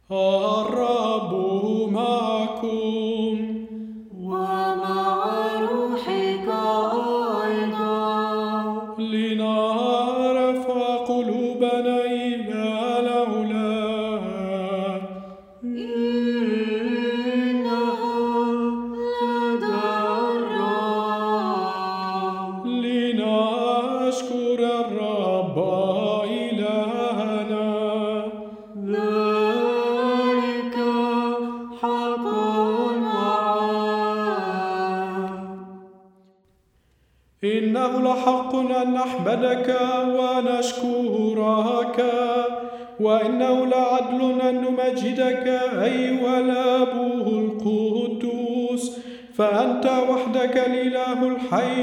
الرب معكم ومع روحك أيضا. لنرفع قلوبنا إلى العلا. إنها لدى الرب. لنشكر الرب إلهنا. ذلك حق وعاد. إنه لحق أن نحمدك ونشكرك، وإنه لعدل أن نمجدك أيها الآب القدوس، فأنت وحدك الإله الحي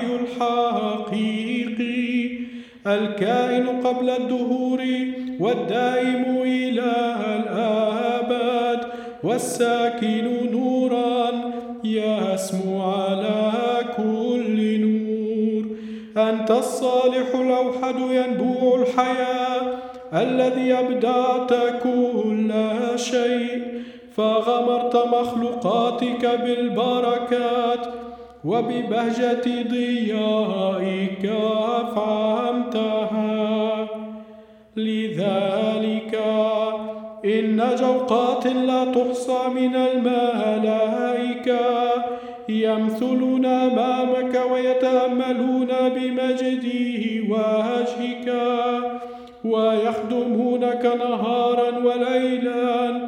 الحقيقي الكائن قبل الدهور والدائم إلى الآباد والساكن نورا يسمو على كل نور. أنت الصالح الأوحد ينبوع الحياة الذي أبدعت كل شيء، فغمرت مخلوقاتك بالبركات وببهجة ضيائك فهمتها. لذلك إن جوقات لا تحصى من الملائكة يمثلون أمامك ويتأملون بمجد وجهك ويخدمونك نهارا وليلا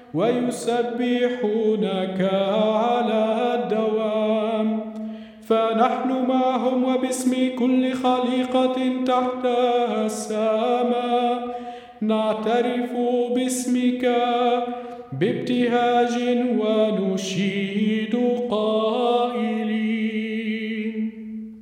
ويسبحونك على الدوام. فنحن معهم وباسم كل خليقة تحت السماء نعترف باسمك بابتهاج ونشيد قائلين: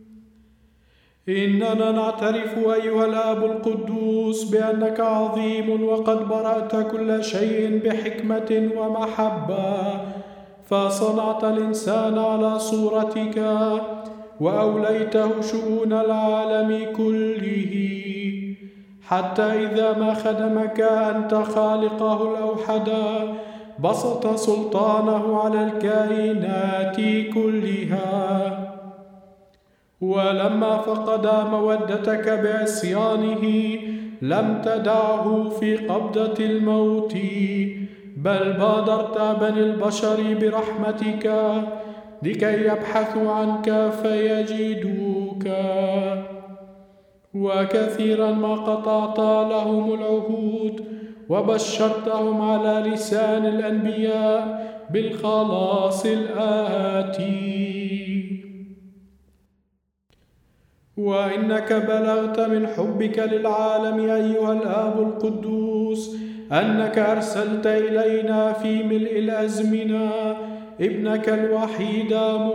إننا نعترف أيها الآب القدوس بأنك عظيم، وقد برأت كل شيء بحكمة ومحبة، فصنعت الإنسان على صورتك وأوليته شؤون العالم كله، حتى إذا ما خدمك أنت خالقه الأوحد بسط سلطانه على الكائنات كلها. ولما فقد مودتك بعصيانه لم تدعه في قبضة الموت، بل بادرت بني البشر برحمتك لكي يبحثوا عنك فيجدوك. وكثيرا ما قطعت لهم العهود وبشرتهم على لسان الأنبياء بالخلاص الآتي. وإنك بلغت من حبك للعالم أيها الآب القدوس أنك أرسلت إلينا في ملء الأزمنة ابنك الوحيد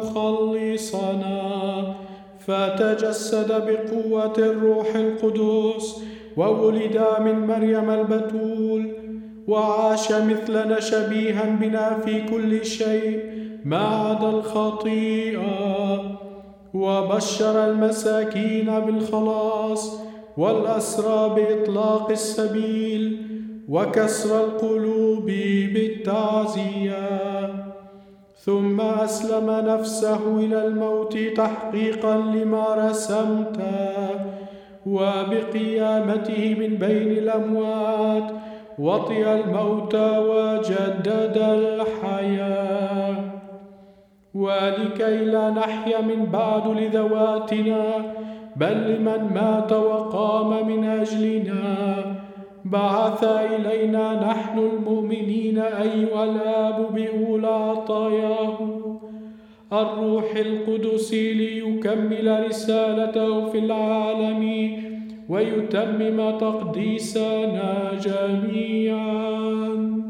مخلصنا، فتجسد بقوة الروح القدس وولد من مريم البتول، وعاش مثلنا شبيها بنا في كل شيء ما عدا الخطيئة، وبشر المساكين بالخلاص والأسرى بإطلاق السبيل وكسر القلوب بالتعزية، ثم أسلم نفسه إلى الموت تحقيقا لما رسمت، وبقيامته من بين الأموات وطئ الموت وجدد الحياة، ولكي لا نحيا من بعد لذواتنا بل لمن مات وقام من أجلنا، بعث إلينا نحن المؤمنين أيها الآب بأولى عطاياه الروح القدس ليكمل رسالته في العالم ويتمم تقديسنا جميعا.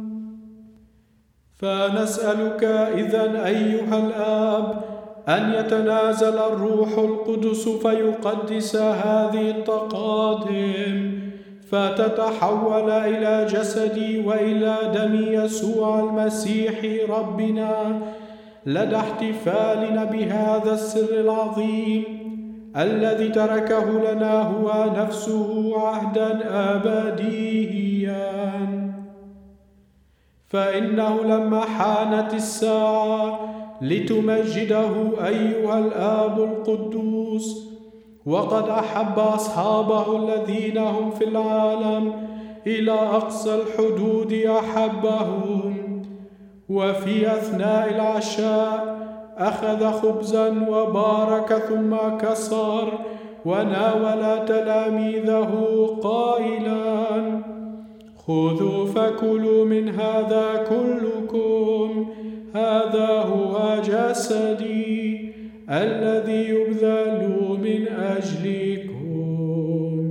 فنسألك إذن أيها الآب أن يتنازل الروح القدس فيقدس هذه التقادم، فتتحول إلى جسدي وإلى دم يسوع المسيح ربنا، لدى احتفالنا بهذا السر العظيم الذي تركه لنا هو نفسه عهدا أبديا. فإنه لما حانت الساعة لتمجده أيها الآب القدوس، وقد أحب أصحابه الذين هم في العالم إلى أقصى الحدود أحبهم. وفي أثناء العشاء أخذ خبزا وبارك ثم كسر وناول تلاميذه قائلا: خذوا فكلوا من هذا كلكم، هذا هو جسدي الذي يبذل من أجلكم.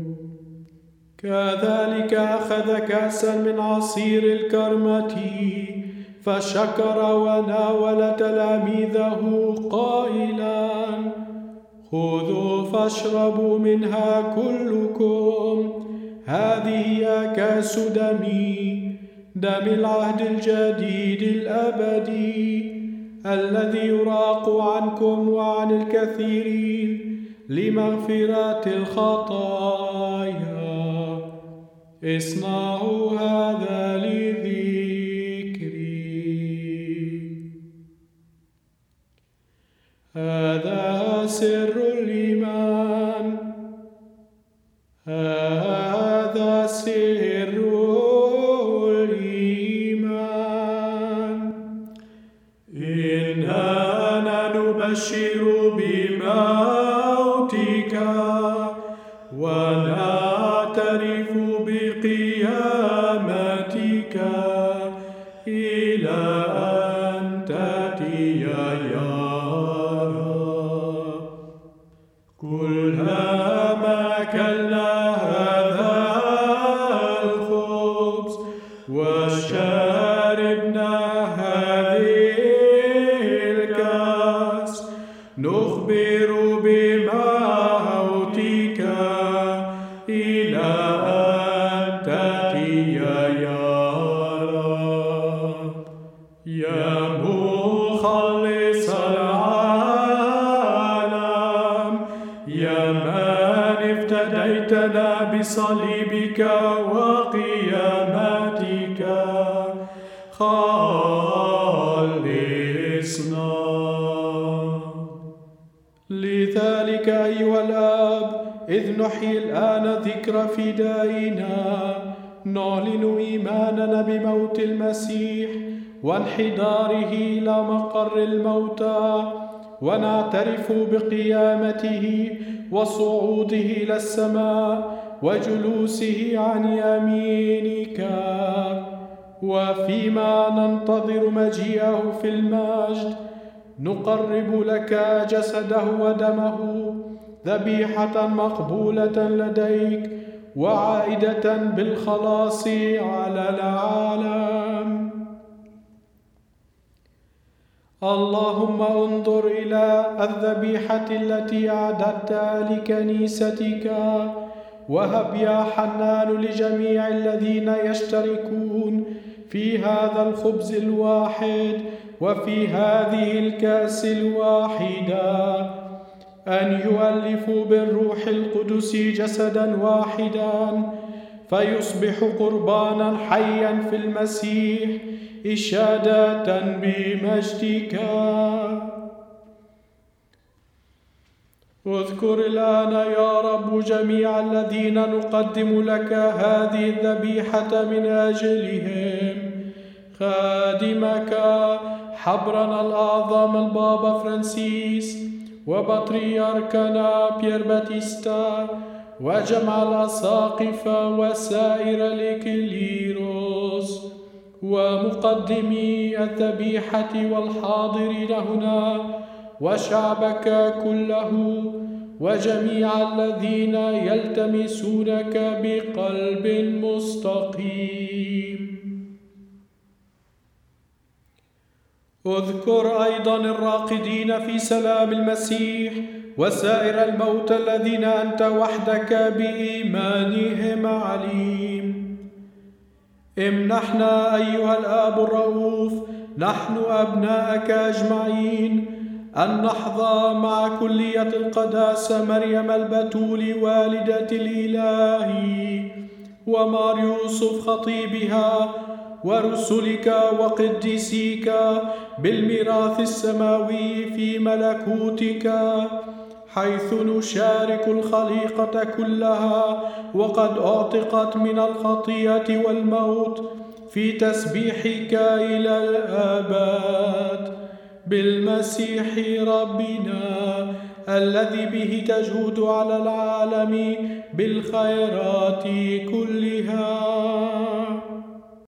كذلك أخذ كأسا من عصير الكرمة فشكر وناول تلاميذه قائلا: خذوا فاشربوا منها كلكم، هذه هي كأس دمي، دم العهد الجديد الأبدي الذي يراق عنكم وعن الكثيرين لمغفرة الخطايا. اصنعوا هذا لذكري. هذا سر الإيمان، هذا سر الإيمان. إننا نبشر بموتك ونعترف بقيامتك إلى أن تأتي يا رب. كلما أكلنا هذا الخبز وشربنا هذه الكأس نخبر بموتك إلى أن تأتي يا رب. يا مخلص العالم، يا من افتديتنا بصليبك وقيامتك، خلصنا. لذلك أيها الآب، إذ نحيي الآن ذكر فدائنا، نعلن إيماننا بموت المسيح وانحداره إلى مقر الموتى، ونعترف بقيامته وصعوده إلى السماء وجلوسه عن يمينك. وفيما ننتظر مجيئه في المجد نقرب لك جسده ودمه ذبيحة مقبولة لديك وعائدة بالخلاص على العالم. اللهم انظر إلى الذبيحة التي أعددتها لكنيستك، وهب يا حنان لجميع الذين يشتركون في هذا الخبز الواحد وفي هذه الكأس الواحدة أن يؤلفوا بالروح القدس جسدا واحدا، فيصبح قربانا حيا في المسيح إشادة بمجدك. اذكر الآن يا رب جميع الذين نقدم لك هذه الذبيحة من أجلهم، خادمك حبرنا الأعظم البابا فرانسيس، وبطريركنا بيير باتيستا، وجمع الأساقفة وسائر الإكليروس، ومقدمي الذبيحة والحاضرين هنا، وشعبك كله، وجميع الذين يلتمسونك بقلب مستقيم. اذكر أيضا الراقدين في سلام المسيح وسائر الموتى الذين أنت وحدك بإيمانهم عليم. امنحنا أيها الآب الرؤوف نحن أبناءك أجمعين أن نحظى مع كلية القداسة مريم البتول والدة الإله ومار يوسف خطيبها ورسلك وقديسيك بالميراث السماوي في ملكوتك، حيث نشارك الخليقة كلها وقد أعتقت من الخطيئة والموت في تسبيحك إلى الآباد بالمسيح ربنا، الذي به تجود على العالم بالخيرات كلها.